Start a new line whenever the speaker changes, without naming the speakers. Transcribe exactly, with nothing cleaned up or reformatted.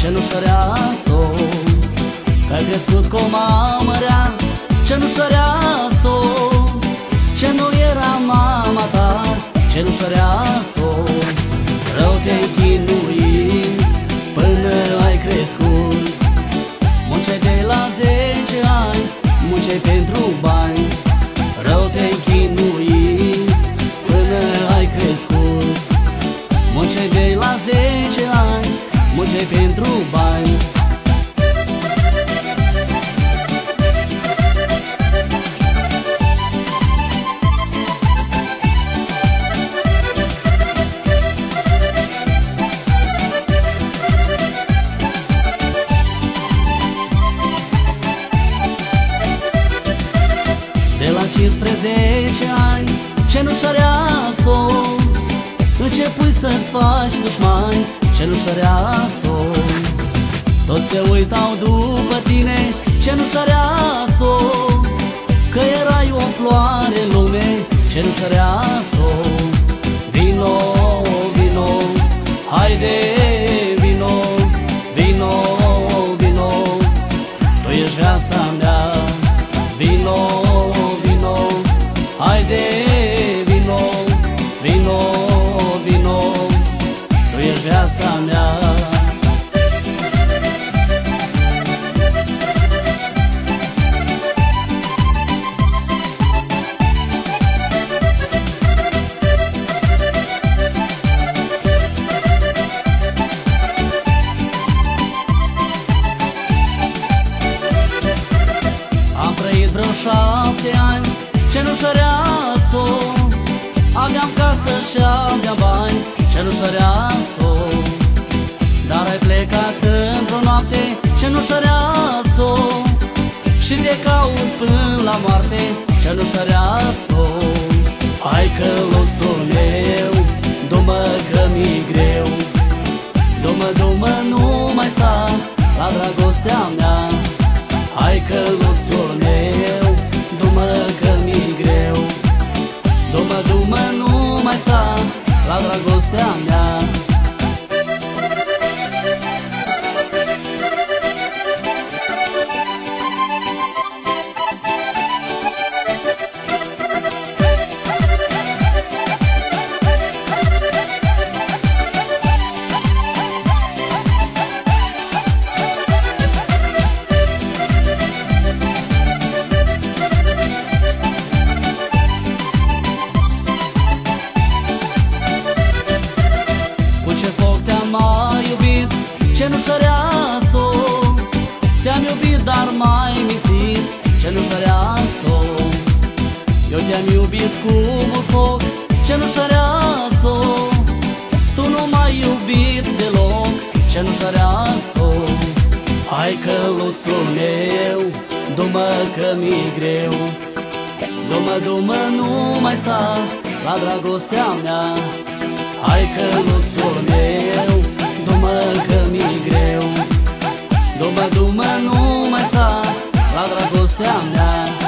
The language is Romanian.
cenușăreasă, că-ai crescut cu o mamă rea, cenușăreasă, ce nu era mama ta, cenușăreasă. Rău te-ai chinuit până ai crescut, munceai de la zece ani, munceai pentru bani. Rău te-ai chinuit până ai crescut, munceai de la zece ani, munceai pentru bani. De la cincisprezece ani, cenușăreasă, începui să-ți faci dușmani, cenușăreasă. Toți se uitau după tine, cenușăreasă, că erai o floare în lume, cenușăreasă. Vino, vino, haide, vino, vino, vino, tu ești viața mea. Vino, vino, haide, vino, vino, vino, tu ești viața mea. Am trăit vreo șapte ani, cenușăreasă, aveam casă și aveam bani, cenușăreasă. Dar ai plecat într-o noapte, cenușăreasă, și te caut până la moarte, cenușăreasă. Hai căluțul meu, du-mă că mi-i greu, du-mă, du-mă, nu mai sta la dragostea mea. Hai căluțul meu, du-mă că mi-i greu, du-mă, du-mă, nu mai sta la dragostea mea. M-ai iubit, cenușăreasă, te-am iubit, dar m-ai mințit, cenușăreasă. Eu te-am iubit cu mult foc, cenușăreasă, tu nu m-ai iubit deloc, cenușăreasă. Hai căluțul meu, du-mă că mi-i greu, du-mă, du-mă, nu mai sta la dragostea mea. Hai căluțul meu, du-mă că mi-i greu, du-mă, du-mă, nu mai sta la dragostea mea.